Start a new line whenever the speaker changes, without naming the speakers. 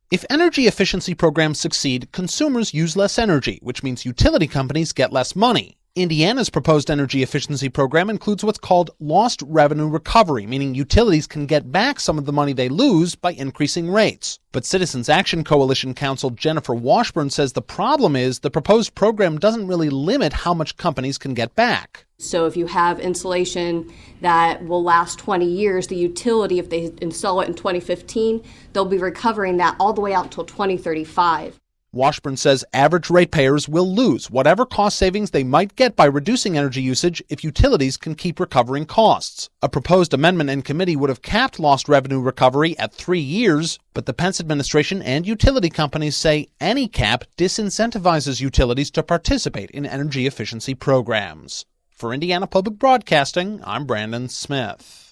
If energy efficiency programs succeed, consumers use less energy, which means utility companies get less money. Indiana's proposed energy efficiency program includes what's called lost revenue recovery, meaning utilities can get back some of the money they lose by increasing rates. But Citizens Action Coalition counsel Jennifer Washburn says the problem is the proposed program doesn't really limit how much companies can get back.
So if you have insulation that will last 20 years, the utility, if they install it in 2015, they'll be recovering that all the way out until 2035.
Washburn says average ratepayers will lose whatever cost savings they might get by reducing energy usage if utilities can keep recovering costs. A proposed amendment in committee would have capped lost revenue recovery at 3 years, but the Pence administration and utility companies say any cap disincentivizes utilities to participate in energy efficiency programs. For Indiana Public Broadcasting, I'm Brandon Smith.